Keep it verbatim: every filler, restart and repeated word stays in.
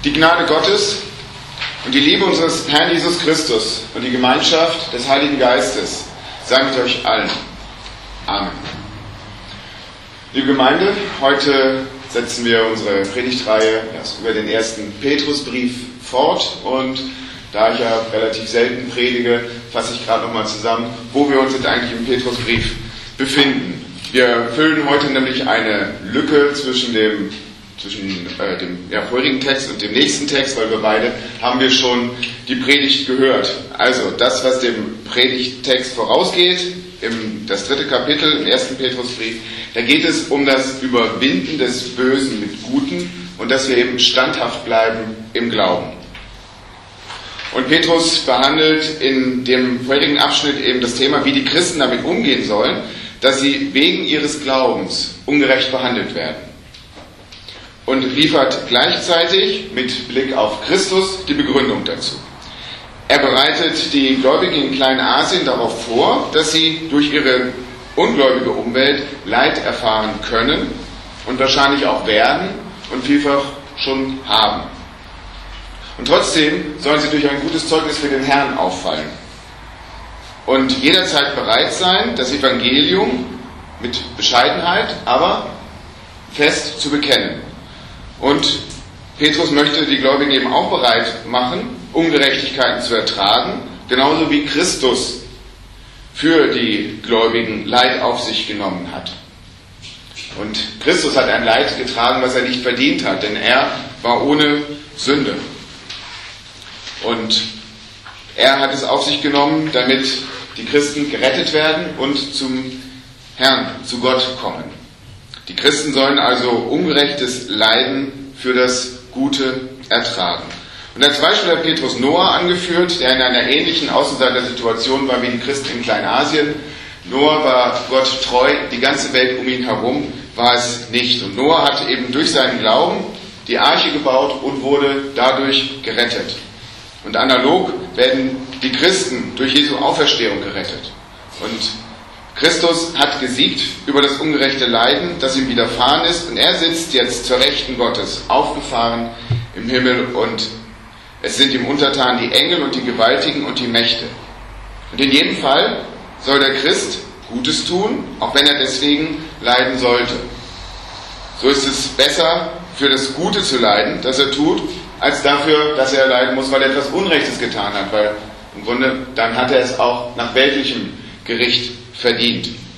Die Gnade Gottes und die Liebe unseres Herrn Jesus Christus und die Gemeinschaft des Heiligen Geistes sei mit euch allen. Amen. Liebe Gemeinde, heute setzen wir unsere Predigtreihe über den ersten Petrusbrief fort und da ich ja relativ selten predige, fasse ich gerade nochmal zusammen, wo wir uns jetzt eigentlich im Petrusbrief befinden. Wir füllen heute nämlich eine Lücke zwischen dem zwischen äh, dem ja, vorherigen Text und dem nächsten Text, weil wir beide haben wir schon die Predigt gehört. Also das, was dem Predigttext vorausgeht, im das dritte Kapitel im ersten Petrusbrief, da geht es um das Überwinden des Bösen mit Guten und dass wir eben standhaft bleiben im Glauben. Und Petrus behandelt in dem vorherigen Abschnitt eben das Thema, wie die Christen damit umgehen sollen, dass sie wegen ihres Glaubens ungerecht behandelt werden. Und liefert gleichzeitig mit Blick auf Christus die Begründung dazu. Er bereitet die Gläubigen in Kleinasien darauf vor, dass sie durch ihre ungläubige Umwelt Leid erfahren können und wahrscheinlich auch werden und vielfach schon haben. Und trotzdem sollen sie durch ein gutes Zeugnis für den Herrn auffallen und jederzeit bereit sein, das Evangelium mit Bescheidenheit, aber fest zu bekennen. Und Petrus möchte die Gläubigen eben auch bereit machen, Ungerechtigkeiten zu ertragen, genauso wie Christus für die Gläubigen Leid auf sich genommen hat. Und Christus hat ein Leid getragen, was er nicht verdient hat, denn er war ohne Sünde. Und er hat es auf sich genommen, damit die Christen gerettet werden und zum Herrn, zu Gott kommen. Die Christen sollen also ungerechtes Leiden für das Gute ertragen. Und als Beispiel hat Petrus Noah angeführt, der in einer ähnlichen Außenseiter-Situation war wie die Christen in Kleinasien. Noah war Gott treu, die ganze Welt um ihn herum war es nicht. Und Noah hat eben durch seinen Glauben die Arche gebaut und wurde dadurch gerettet. Und analog werden die Christen durch Jesu Auferstehung gerettet. Und Christus hat gesiegt über das ungerechte Leiden, das ihm widerfahren ist, und er sitzt jetzt zur Rechten Gottes, aufgefahren im Himmel, und es sind ihm untertan die Engel und die Gewaltigen und die Mächte. Und in jedem Fall soll der Christ Gutes tun, auch wenn er deswegen leiden sollte. So ist es besser, für das Gute zu leiden, das er tut, als dafür, dass er leiden muss, weil er etwas Unrechtes getan hat, weil im Grunde dann hat er es auch nach weltlichem Gericht verdient.